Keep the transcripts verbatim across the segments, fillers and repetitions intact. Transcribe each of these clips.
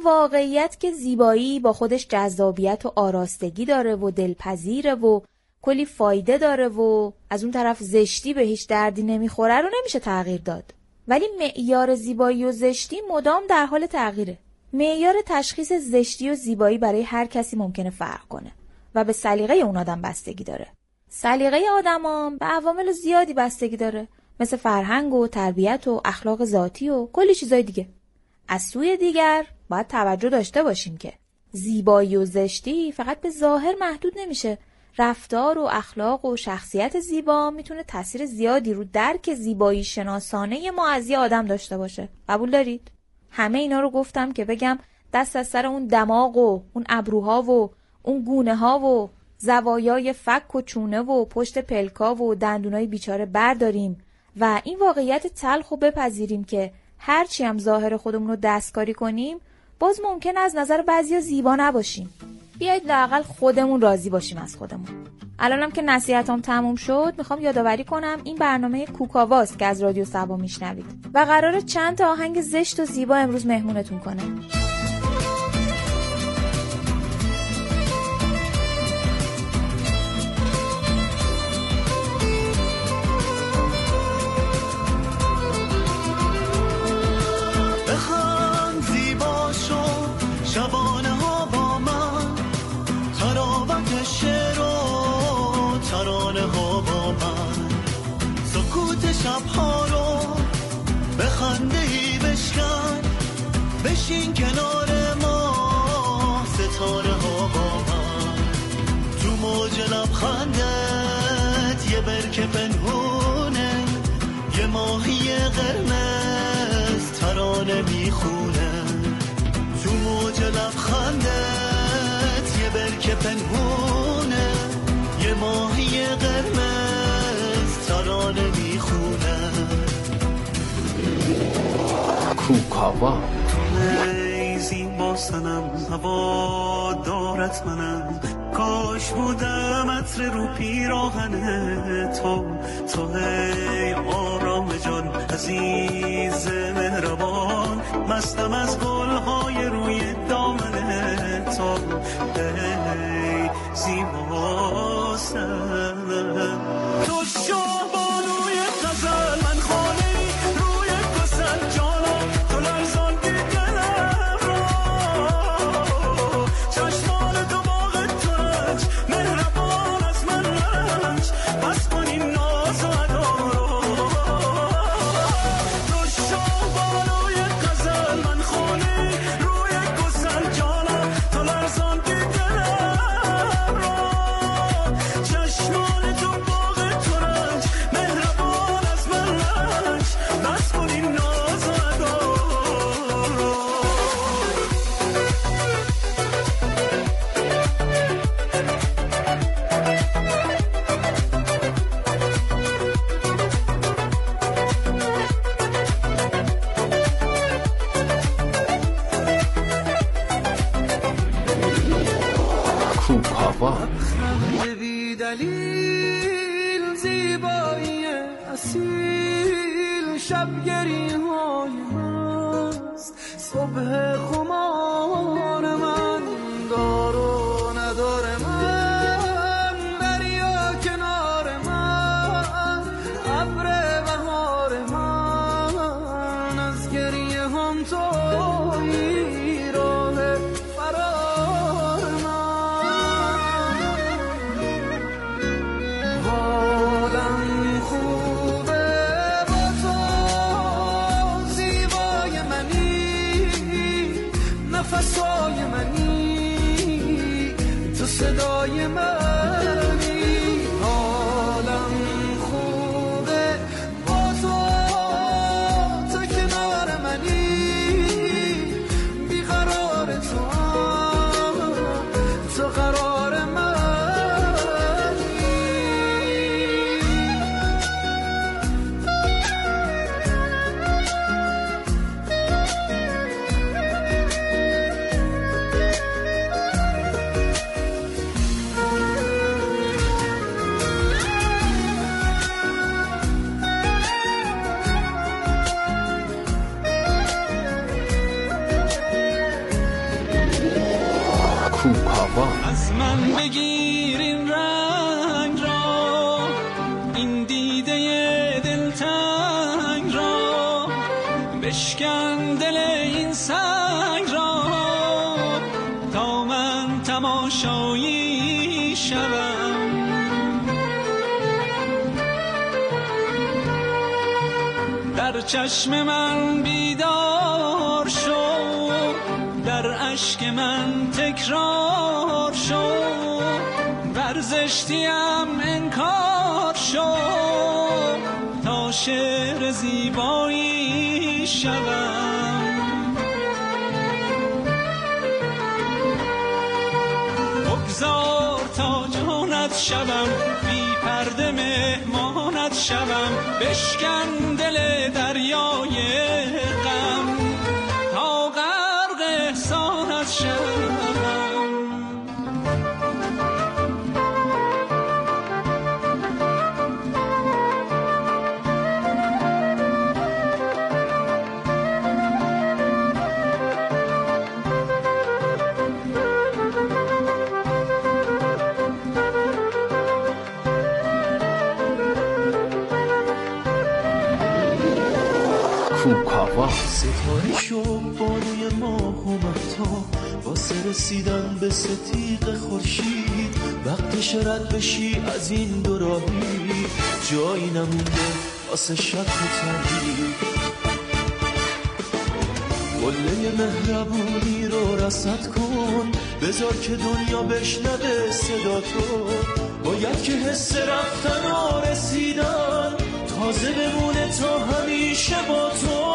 واقعیت که زیبایی با خودش جذابیت و آراستگی داره و دلپذیره و کلی فایده داره و از اون طرف زشتی به هیچ دردی نمیخوره رو نمیشه تغییر داد. ولی معیار زیبایی و زشتی مدام در حال تغییره. معیار تشخیص زشتی و زیبایی برای هر کسی ممکنه فرق کنه و به سلیقه اون آدم بستگی داره. سلیقه آدما به عوامل زیادی بستگی داره، مثل فرهنگ و تربیت و اخلاق ذاتی و کلی چیزای دیگه. از سوی دیگر باید توجه داشته باشیم که زیبایی و زشتی فقط به ظاهر محدود نمیشه. رفتار و اخلاق و شخصیت زیبا میتونه تاثیر زیادی رو درک زیبایی شناسانه ما از یه آدم داشته باشه. قبول دارید؟ همه اینا رو گفتم که بگم دست از سر اون دماغ و اون ابروها و اون گونه ها و زوایای فک و چونه و پشت پلکا و دندونای بیچاره برداریم و این واقعیت تلخ رو بپذیریم که هرچی هم ظاهر خودمون رو دستکاری کنیم باز ممکن از نظر بعضیا زیبا نباشیم. بیایید لااقل خودمون راضی باشیم از خودمون. الانم که نصیحتام تموم شد میخوام یادآوری کنم این برنامه کوکاواست که از رادیو صبا میشنوید و قراره چند تا آهنگ زشت و زیبا امروز مهمونتون کنه. شبها رو به خنده‌ای بشکن، بشین کنار ما ستاره ها با من، تو موج لبخندت یه برکه پنهونه، یه ماهی قرمز ترانه میخونه، تو موج لبخندت یه برکه پنهونه، یه ماهی قرمز ترانه میخونه. کوکاوا زیبا سنم هوا دارت منم، کاش بودم عطر رو پیراهن تو، تو ای آرام جان عزیز مهربان، مستم از گلهای روی دامن تو، ای زیبا سنم تو شاه بانوی غزل، من خانه روی گسل جانا، تو لرزان دلم را، چشمان دو باغ ترنج مهربان از من رنج، بس کن این ناز و ادا را، تو شاه بانوی غزل، من خانه روی گسل جانا، تو لرزان دلم را، چشمان دو باغ ترنج مهربان از من رنج، بس کن این ناز و ادا را. کوکاوا بی دلیل زیبایی اصیل، شبگری های مست، صبح خمار من، دار و ندار من، دریا کنار من، ابر بهار من، از گریه هم تویی راه فرار من، حالم خوبه با تو، زیبای منی، نفسای منی، تو صدای منی، حالم خوبه با تو، تو کنار منی، بیقرار تو، تو قرار منی. من بگیر این رنگ را، این دیده دلتنگ را، بشکن دل این سنگ را تا من تماشایی شوم. در چشم من بیدار شو، در اشک من تکرار شو، ورزشتیم انکار شو تا شعر زیبایی شوم. بگذار تا جانت شوم، بی پرده مهمانت شوم، بشکن دل دریای غم تا غرق احسانت شوم. کوکاوا. ستاره شو بانوی ماه و مهتاب، واسه رسیدن به ستیق خورشید، وقتش رد بشی از این دو راهی، جایی نمونده واسه شک و تردید. قله مهربونی رو رصد کن، بذار که دنیا بشنوه صدا تو. باید که حس رفتن و رسیدن تازه بمونه تا همیشه با تو.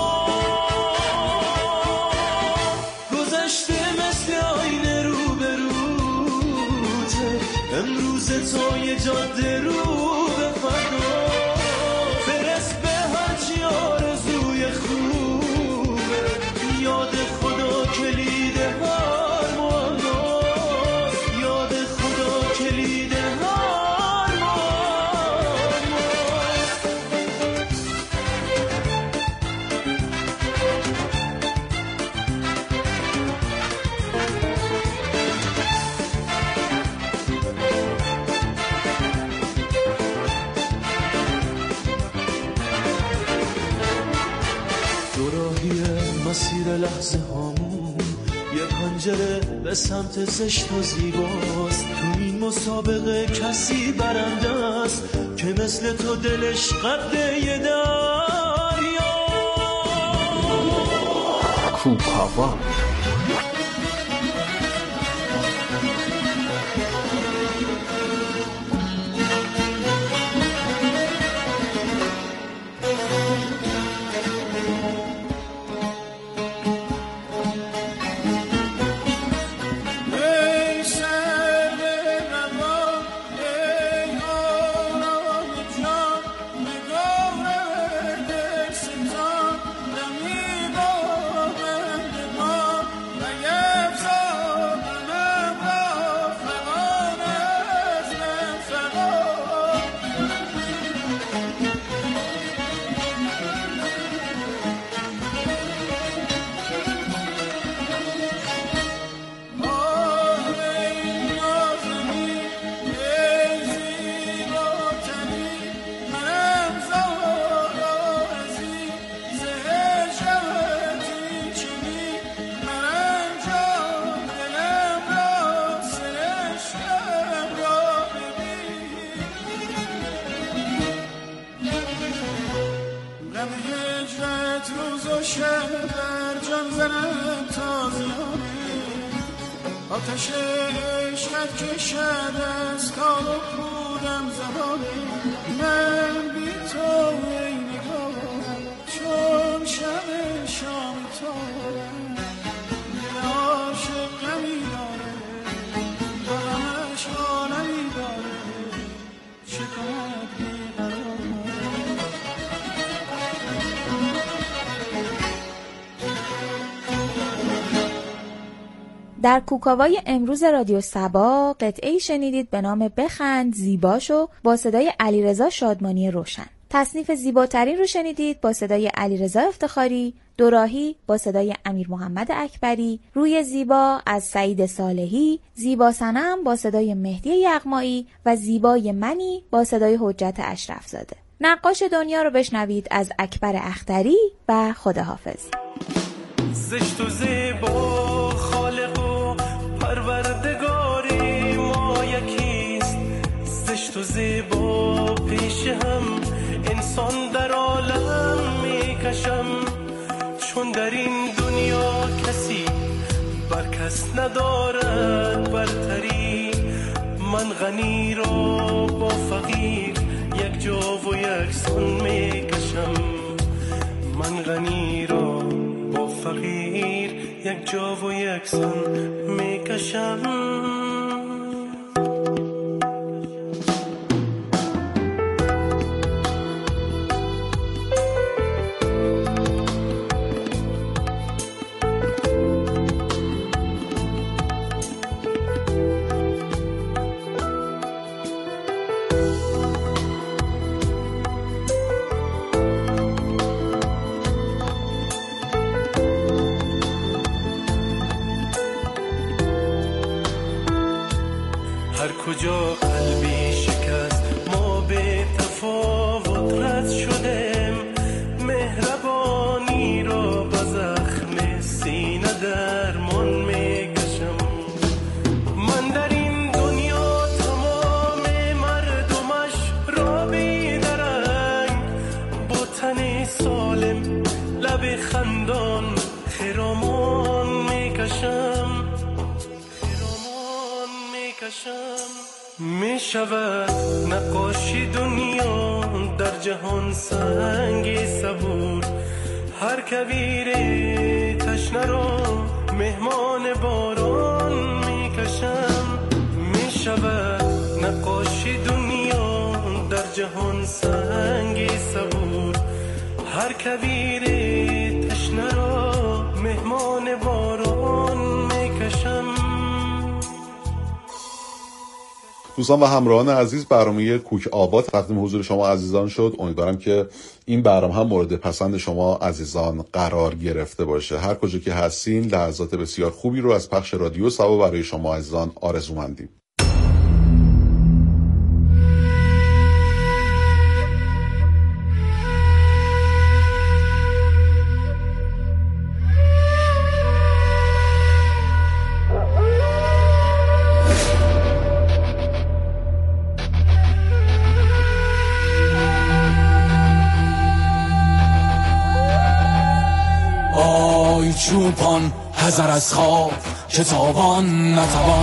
گذشته مثل آینه رو به روته، امروز تو یه جاده رو به فردا. برس به هرچی آرزوی خوبه، یاد خدا کلید هر ماست، یاد خدا کلید هر مسیر لحظه هامون یه پنجره به سمت زشت و زیباست. تو این مسابقه کسی برنده است که مثل تو دلش قد یه دریا. کوکاوا. آتش عشقت کشد از کار و پودم زمانی. من بی تو ای نگاه چون شب شام تارم، دل عاشق غمی داره و غمش عالمی داره، چه کند بیقرار. در کوکاوای امروز رادیو صبا قطعه‌ای شنیدید به نام بخند زیباشو با صدای علیرضا شادمانی روشن. تصنیف زیباترین رو شنیدید با صدای علیرضا افتخاری، دوراهی با صدای امیر محمد اکبری، روی زیبا از سعید صالحی، زیبا صنم با صدای مهدی یغمایی و زیبای منی با صدای حجت اشرفزاده. نقاش دنیا رو بشنوید از اکبر اختری و خداحافظ. زشت و زیبا خالق و پروردگاری ما یکیست، زشت و زیبا پیش هم انسان در عالم میکشم، چون در این دنیا کسی بر کس ندارد برتری، من غنی را با فقیر یک جا و یک سان میکشم، من غنی را با فقیر یک جا و یک سان میکشم. کجا قلبی شکست ما به تفاوت رد شدیم، مهربانی را با زخم سینه درمان میکشم، من در این دنیا تمام مردمش را بیدرنگ، با تن سالم لب خندان خرامان میکشم، می شود نقاشی دنیا در جهان سنگی صبور، هر کبیر تشنه را مهمان باران می کشم، می شود نقاشی دنیا در جهان سنگی صبور، هر کبیر تشنه را مهمان باران می کشم. دوستان و همراهان عزیز، برنامه کوک آباد تقدیم حضور شما عزیزان شد. امیدوارم که این برنامه هم مورد پسند شما عزیزان قرار گرفته باشه. هر کجا که هستین لحظات بسیار خوبی رو از پخش رادیو سبا برای شما عزیزان آرزومندیم. چوپان حذر از خواب که تابان نتوان،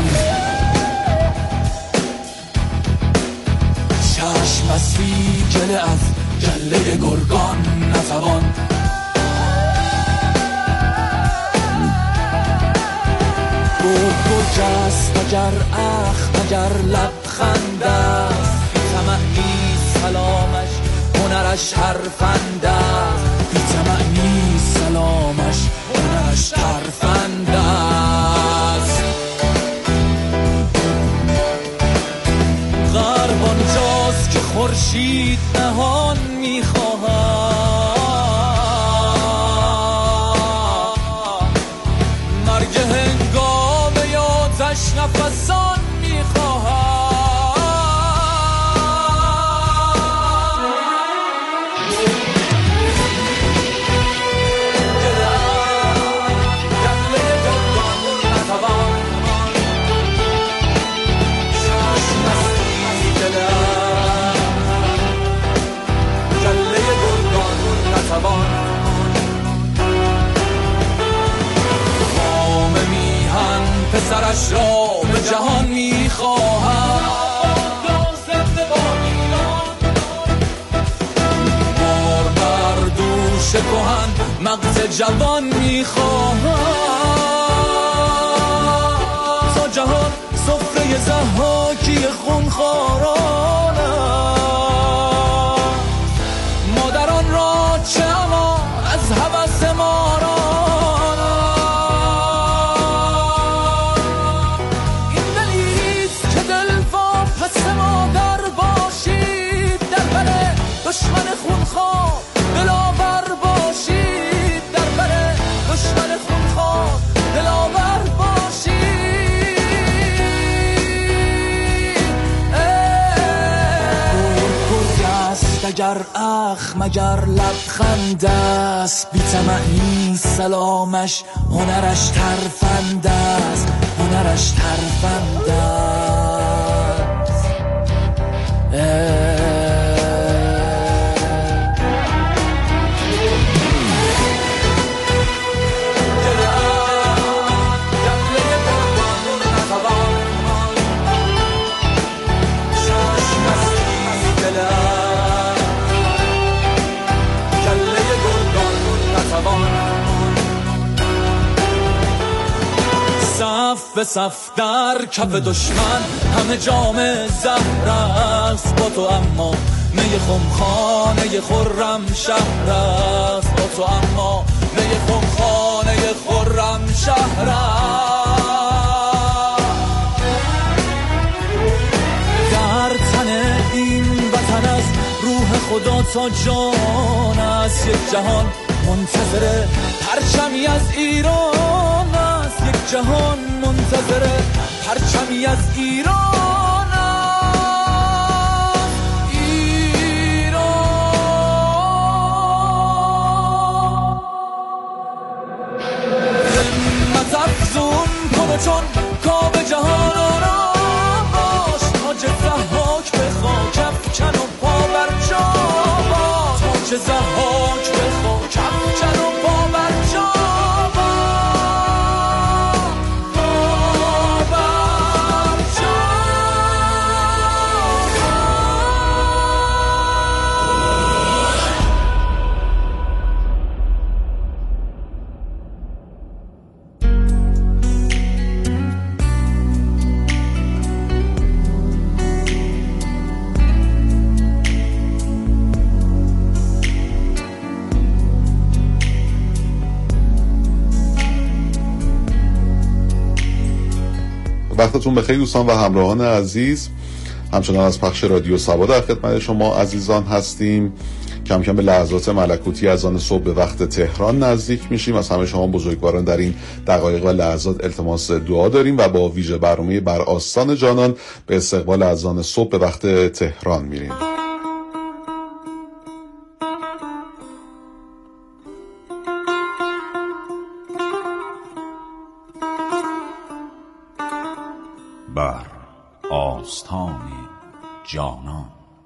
چشم بستی گله از گله گرگان نتوان، گرگ و جست اگر اخم اگر لبخند است، بی طمع سلامش هنرش حرفند است، بی طمع سلامش هنرش حرفند است، غرب آنجاست که خورشید نهان می‌خواهد، مرگ هنگام آتش نفسان می‌خواهد، پسرش را به جهان می‌خواهد، بار بر دوش کهن مغز جوان می‌خواهد، تا جهان سفره ضحاکی خونخواران است، مادران را چه اما از هوس ماران، دشمن اگر اخ مگر لبخند است، بی طمع سلامش هنرش ترفند است، هنرش ترفند است. صف به صف در کف دشمن همه جام زهر است با تو، اما می خمخانه خرم شهر است با تو، اما می خمخانه خرم شهر است. در تن این وطن از روح خدا تا جان است، یک جهان منتظر پرچمی از ایران است، یک جهان منتظر پرچمی از ایران است. ایران همت افزون کنه چون کاب جهان آرام باش، تاج ضحاک به خاک افکن و پا بر جا باش، تاج ضحاک به خاک افکن و پا بر جا وقتتون بخیر دوستان و همراهان عزیز. همچنان از پخش رادیو سبا در خدمت شما عزیزان هستیم. کم کم به لحظات ملکوتی از آن صبح به وقت تهران نزدیک میشیم. از همه شما بزرگواران در این دقایق و لحظات التماس دعا داریم و با ویژه برنامه بر آستان جانان به استقبال از آن صبح به وقت تهران میریم. بر آستان جانان.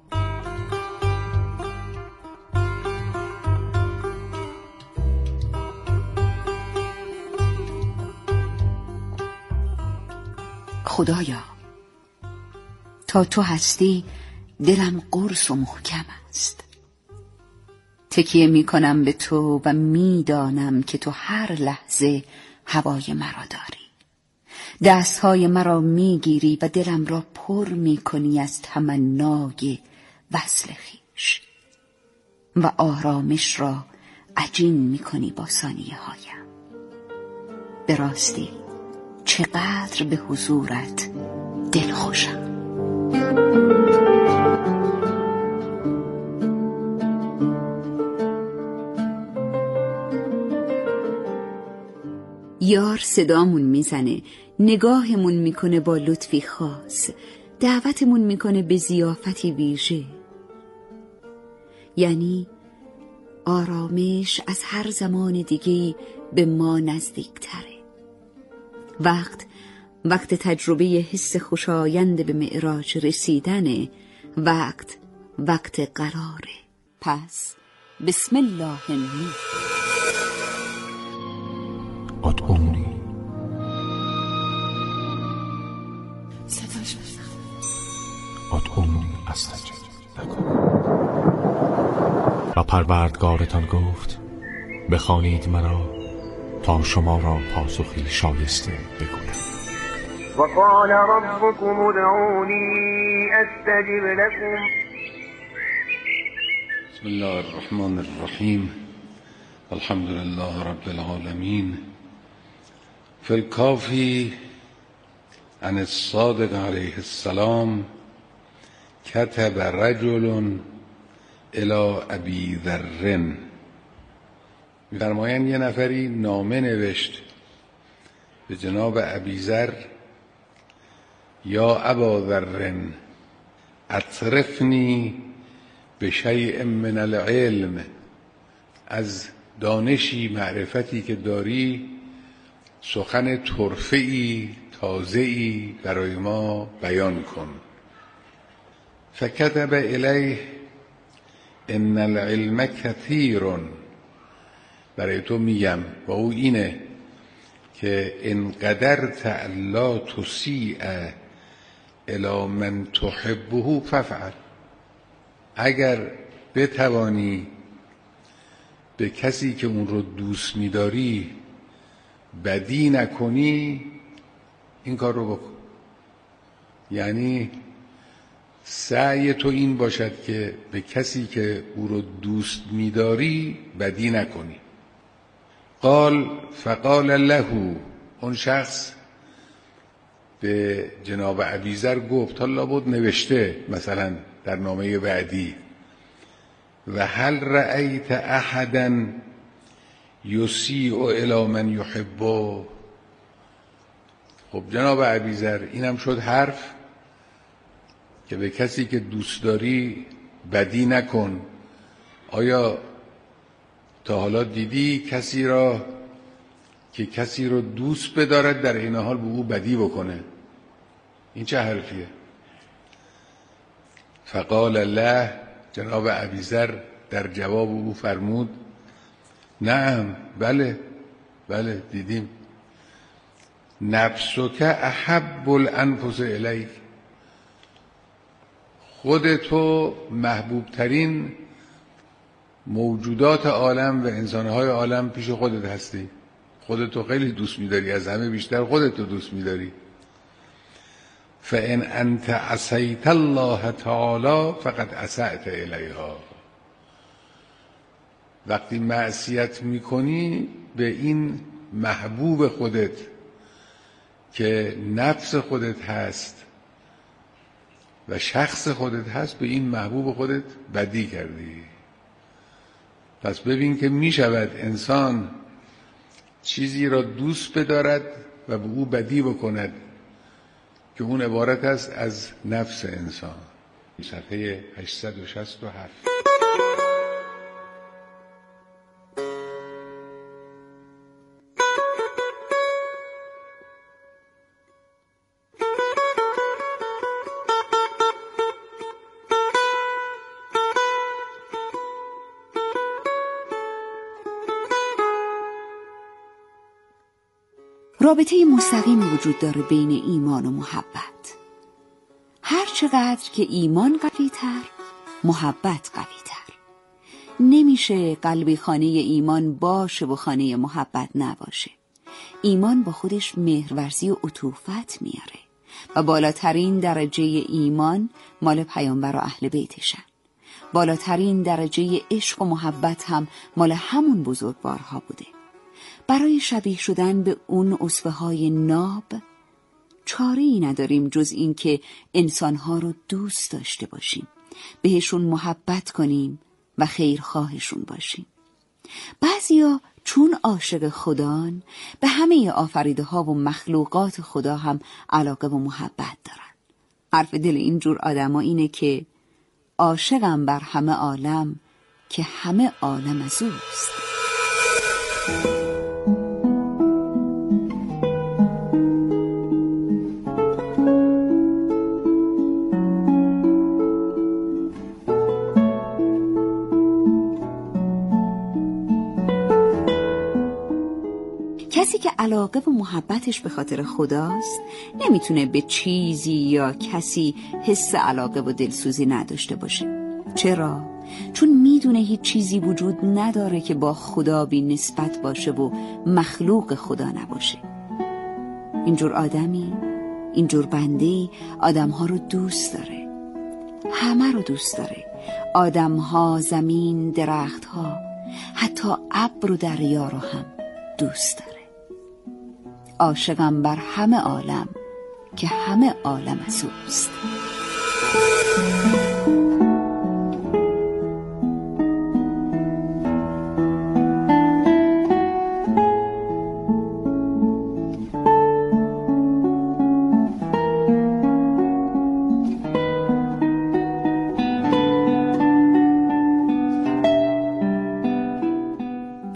خدایا تا تو هستی دلم قرص و محکم است، تکیه می کنم به تو و می دانم که تو هر لحظه هوای مرا داری، دستهای مرا می گیری و دلم را پر می کنی از تمنای وصل خویش و آرامش را عجین می کنی با ثانیه هایم. به راستی چقدر به حضورت دل خوشم. یار صدامون میزنه، نگاهمون میکنه با لطفی خاص، دعوتمون میکنه به ضیافتی ویژه. یعنی آرامش از هر زمان دیگه‌ای به ما نزدیکتره. وقت وقت تجربه حس خوشایند به معراج رسیدن، وقت وقت قراره. پس بسم الله الرحمن ادعونی صداش بزن. ادعونی استجب لکم. و پروردگارتان گفت بخوانید مرا تا شما را پاسخی شایسته بگویم. وقال ربكم ادعوني استجب لكم. بسم الله الرحمن الرحیم. الحمد لله رب العالمین. فی الکافی عن الصادق علیه السلام کتب رجل الی ابی ذر. می‌فرمایند یه نفری نامه نوشت به جناب ابی ذر: یا ابا ذر اطرفنی به شیء من العلم، از دانشی معرفتی که داری سخن طرفه‌ای تازه‌ای برای ما بیان کن. فکتب الیه ان العلم کثیر، برای تو میگم و او اینه که ان قدرت الا تسیء الی من تحبه فافعل، اگر بتوانی به کسی که اون رو دوست می‌داری بدی نکنی، این کار رو بکن. یعنی سعی تو این باشد که به کسی که او رو دوست می‌داری بدی نکنی. قال فقال له، اون شخص به جناب ابیذر گفت، حالا بود نوشته مثلا در نامه بعدی، و هل رأیت احدا یسیء الی من یحبه. خب جناب ابیذر، اینم شد حرف که به کسی که دوست داری بدی نکن. آیا تا حالا دیدی کسی را که کسی رو دوست بدارد در این حال به او بدی بکنه؟ این چه حرفیه؟ فقال الله، جناب ابیذر در جواب او فرمود نعم، بله بله دیدیم. نفسک احب الانفس الیک، خودتو محبوب ترین موجودات عالم و انسانهای عالم پیش خودت هستی. خودتو خیلی دوست می‌داری، از همه بیشتر خودتو دوست می‌داری. فإن أنت عصيت الله تعالی فقد عصیت الیها، وقتی معصیت میکنی به این محبوب خودت که نفس خودت هست و شخص خودت هست، به این محبوب خودت بدی کردی. پس ببین که میشود انسان چیزی را دوست بدارد و به او بدی بکند که اون عبارت است از نفس انسان. صفحه هشتصد و شصت و هفت. رابطه مستقیم وجود داره بین ایمان و محبت. هر چقدر که ایمان قوی تر، محبت قوی تر. نمیشه قلبی خانه ایمان باشه و خانه محبت نباشه. ایمان با خودش مهرورزی و عطوفت میاره و بالاترین درجه ایمان مال پیامبر و اهل بیتشن. بالاترین درجه عشق و محبت هم مال همون بزرگوارها بوده. برای شبیه شدن به اون اسوه های ناب چاره‌ای نداریم جز این که انسانها رو دوست داشته باشیم، بهشون محبت کنیم و خیرخواهشون باشیم. بعضیا چون عاشق خدان به همه آفریده ها و مخلوقات خدا هم علاقه و محبت دارن. حرف دل اینجور آدم ها اینه که عاشقم بر همه عالم که همه عالم از اوست. کسی که علاقه و محبتش به خاطر خداست نمیتونه به چیزی یا کسی حس علاقه و دلسوزی نداشته باشه. چرا؟ چون میدونه هیچ چیزی وجود نداره که با خدا بی نسبت باشه و مخلوق خدا نباشه. اینجور آدمی، اینجور بنده‌ای آدمها رو دوست داره، همه رو دوست داره. آدمها، زمین، درختها، حتی ابر و دریا رو هم دوست داره. عاشقم بر همه عالم که همه عالم از اوست.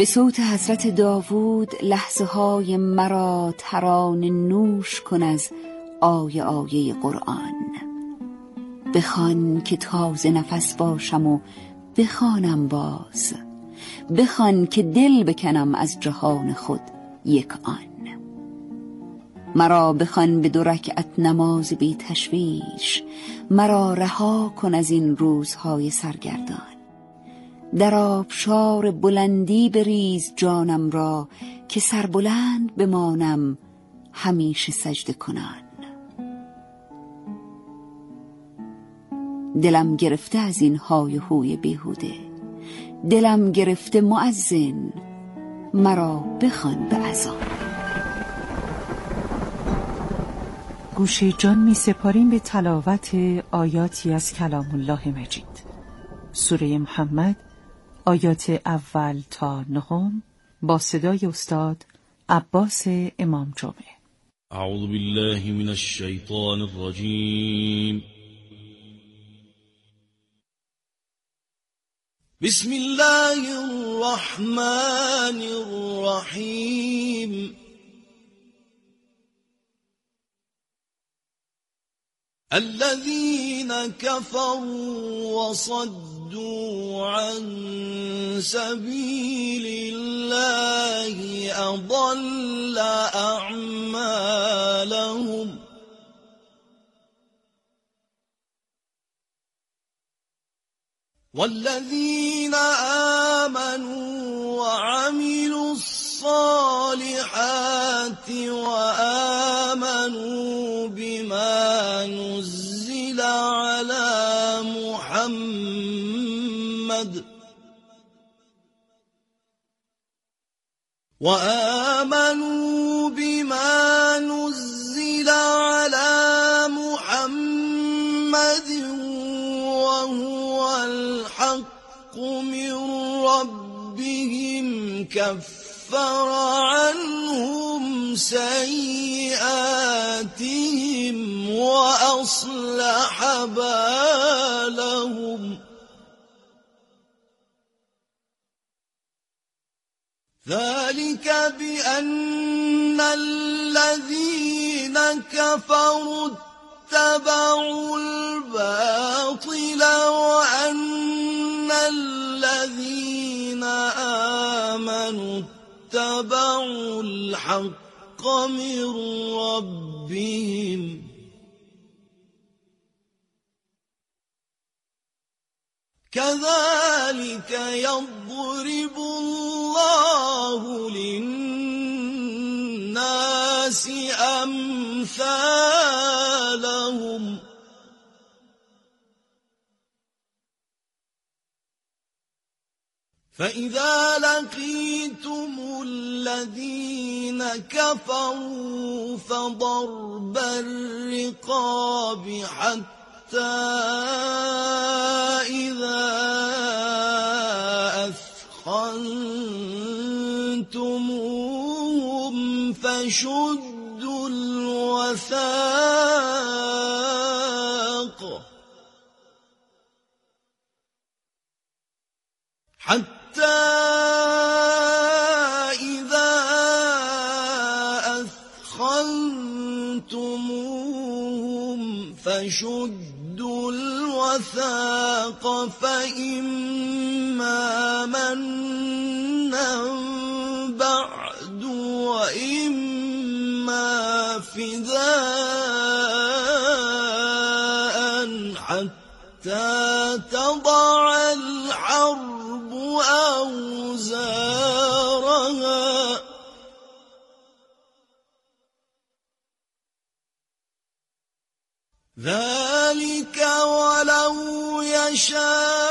به صوت حضرت داوود لحظه های مرا ترانه نوش کن از آیه آیه قرآن. بخوان که تازه نفس باشم و بخوانم باز، بخوان که دل بکنم از جهان خود یک آن. مرا بخوان به دو رکعت نماز بی تشویش، مرا رها کن از این روزهای سرگردان. در آبشار بلندی بریز جانم را، که سربلند بمانم همیشه سجده کنان. دلم گرفته از این های و هوی بیهوده، دلم گرفته مؤذن، مرا بخوان به اذان. گوشه جان می سپاریم به تلاوت آیاتی از کلام الله مجید. سوره محمد آیات اول تا نهم با صدای استاد عباس امام جمعه. اعوذ بالله من الشیطان الرجیم. بسم الله الرحمن الرحیم. الذين كفروا وصدوا عن سبيل الله أضل أعمالهم والذين آمنوا وعملوا الصالحات وآمنوا بما نزل على محمد وآمنوا بما نزل على محمد وهو الحق من ربهم كفر عنهم سيئاتهم وأصلح بالهم ذلك بأن الذين كفروا اتبعوا الباطل وأن الذين آمنوا اتبعوا الحق من ربهم كذلك يضرب الله للناس أمثالهم فإذا لقيتم الذين كفروا فضرب الرقاب حتى إذا أثخنتموهم فشدوا الوثاق حتى إذا أثخنتموهم فشدوا الوثاق فإما منا بعد وإما فداء حتى تضع الحرب أوزارها ذلك ولو يشاء